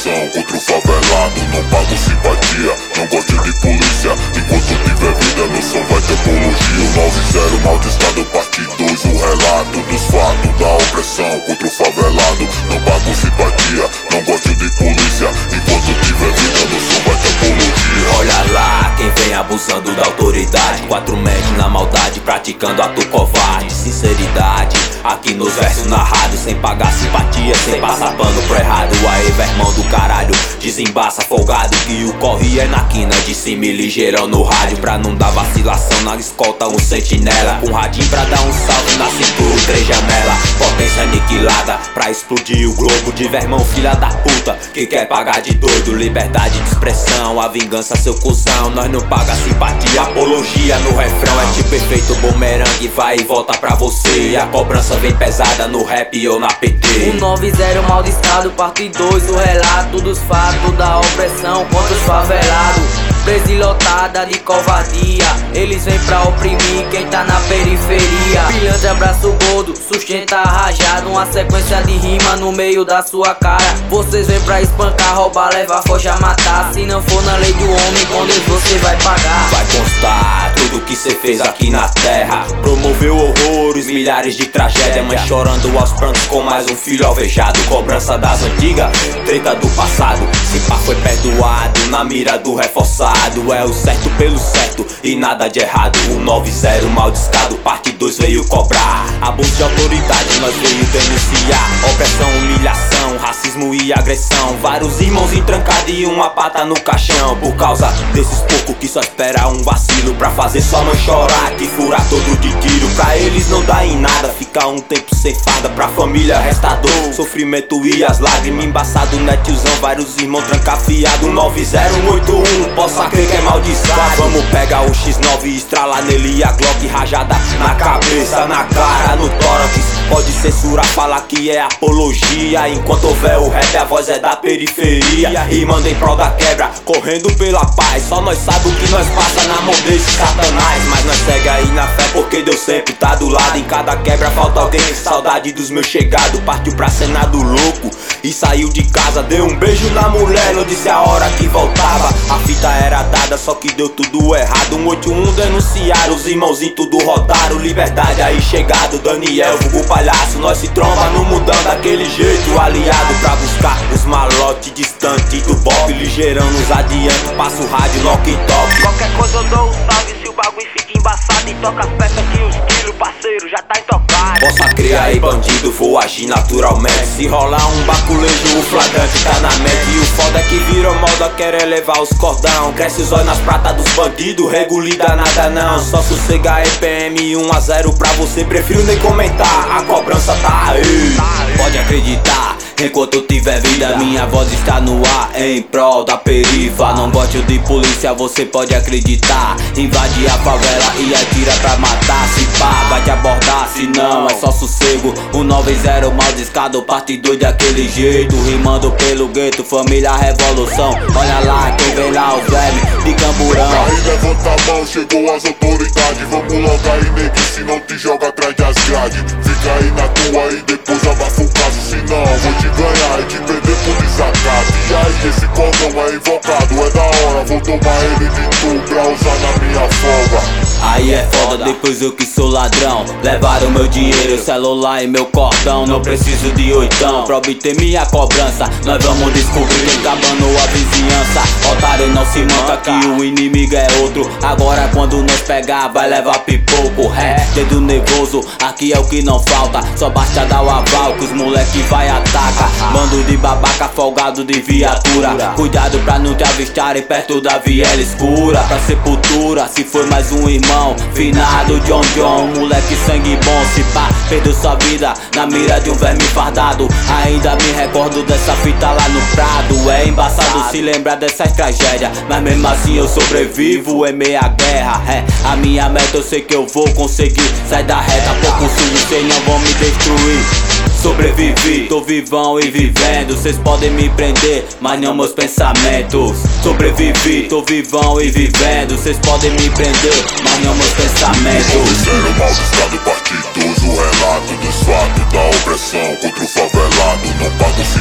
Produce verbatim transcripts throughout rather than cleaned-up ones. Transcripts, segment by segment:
opressão contra o favelado. Não pago simpatia, não gosto de polícia. Enquanto tiver vida no som vai ter apologia. O nove zero mal de estado parte dois, o relato dos fatos da opressão contra o favelado. Não pago simpatia, não gosto de polícia. Enquanto tiver vida no som vai ter apologia. Olha lá quem vem abusando da autoridade, quatro metros na maldade, praticando ato covarde. Sinceridade, aqui nos versos narrados, sem pagar simpatia, sem passar pano pro errado. Aê, vermão do caralho, desembaça folgado, que o corre é na quina de cima e ligeirão no rádio. Pra não dar vacilação na escolta um sentinela, com radinho pra dar um salve na cintura, três janela. Potência aniquilada, pra explodir o globo de vermão filha da puta, que quer pagar de doido. Liberdade de expressão, a vingança seu cuzão. Nós não paga simpatia, apologia no refrão. É tipo efeito bumerangue, vai e volta pra você. E a cobrança vem pesada no rap ou na P T. O nove zero mal de estado, parte dois, o relato dos fatos da opressão contra os favelados. Presa e lotada de covardia, eles vêm pra oprimir quem tá na periferia. Pilantra, braço gordo, sustenta rajado, uma sequência de rima no meio da sua cara. Vocês vêm pra espancar, roubar, levar, forjar, matar. Se não for na lei do homem, com Deus você vai pagar. Vai constar tudo que cê fez aqui na terra, promoveu horrores, milhares de tragédias. Mãe chorando aos prantos com mais um filho alvejado. Cobrança das antigas, treta do passado. Se pá foi perdoado, na mira do reforçado. É o certo pelo certo e nada de errado. O nove zero mal discado, parte dois veio cobrar. Abuso de autoridade nós veio denunciar. Opressão, humilhação, racismo e agressão. Vários irmãos entrancados e uma pata no caixão. Por causa desses poucos que só espera um vacilo pra fazer sua mãe chorar, que furar todo de tiro. Pra eles não dá em nada, ficar um tempo sem farda. Pra família resta dor, sofrimento e as lágrimas. Embaçado, né tiozão, vários irmãos trancafiados. nove zero oito um, possa crer que é maldiçado. Vamos pegar o X nove e estralar nele e a Glock rajada na cabeça, na cara, no tórax. Pode censurar, falar que é apologia. Enquanto houver o rap, a voz é da periferia. E manda em prol da quebra, correndo pela paz. Só nós sabe o que nós passa na mão desse satanás. Mas nós segue aí na fé porque Deus sempre tá do lado. Em cada quebra falta alguém, saudade dos meus chegados. Partiu pra cena do louco e saiu de casa. Deu um beijo na mulher, não disse a hora que voltava. A fita era dada, só que deu tudo errado. um oito um denunciaram, os irmãozinhos tudo rodaram. Liberdade aí chegado, Daniel, vulgo palhaço. Nós se tromba no mudão daquele jeito, aliado pra buscar os malotes distantes do bop. Ligeirão nos adiante, passa o rádio, lock e toque. Qualquer coisa eu dou um salve se o bagulho fica embaçado. E toca as peças que os quilos, parceiro, já tá intocado. Possa crer aí bandido, vou agir naturalmente. Se rolar um baculejo, o flagrante tá na mente. E o foda é que virou moda, querer levar os cordão. Cresce os olhos nas pratas dos bandidos, regulida nada não. Só sossegar E P M um a zero pra você, prefiro nem comentar. A cobrança tá aí, pode acreditar. Enquanto eu tiver vida, minha voz está no ar, em prol da perifa. Não gosto de polícia, você pode acreditar. Invade a favela e atira pra matar. Se pá, vai te abordar, se não é só sossego. O nove zero mal discado, parte dois daquele jeito. Rimando pelo gueto, família revolução. Olha lá quem vem lá, os velhos de camburão. Aí levanta a mão, chegou as autoridades. Vamos logo aí, negue, se não te joga atrás das grades. Fica aí na tua e depois abafa o caso. Se não, vou te ganhar e te perder por desacato. E aí esse cordão é invocado, é da hora. Vou tomar ele de tu pra usar na minha folga. Aí é foda, depois eu que sou ladrão. Levaram meu dinheiro, celular e meu cordão. Não preciso de oitão pra obter minha cobrança. Nós vamos descobrir quem cabanou a vizinhança. Otário não se manta que o inimigo é outro. Agora quando nós pegar vai levar pipoco. Ré, dedo nervoso, aqui é o que não falta. Só basta dar o aval que os moleque vai atacar. Bando de babaca folgado de viatura. Cuidado pra não te avistarem perto da viela escura. Pra sepultura, se for mais um irmão finado John John, moleque sangue bom. Se pá, perdeu sua vida na mira de um verme fardado. Ainda me recordo dessa fita lá no Prado. É embaçado se lembrar dessas tragédias, mas mesmo assim eu sobrevivo em meia guerra. É, a minha meta eu sei que eu vou conseguir. Sai da reta, pouco sujo, cês não vão me destruir. Sobrevivi, tô vivão e vivendo. Cês podem me prender, mas não meus pensamentos. Sobrevivi, tô vivão e vivendo. Cês podem me prender, mas não meus pensamentos. nove zero mal discado, parte dois, o relato dos fatos da opressão contra o favelado. Não pago simpatia,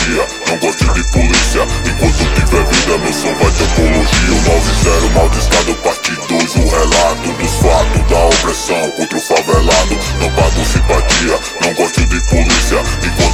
simpatia, não gosto de polícia. Enquanto tiver vida, meu som vai ter apologia. O nove zero mal de estado, parte dois, o relato dos fatos da opressão contra o favelado. Não pago simpatia, não gosto de polícia. Enquanto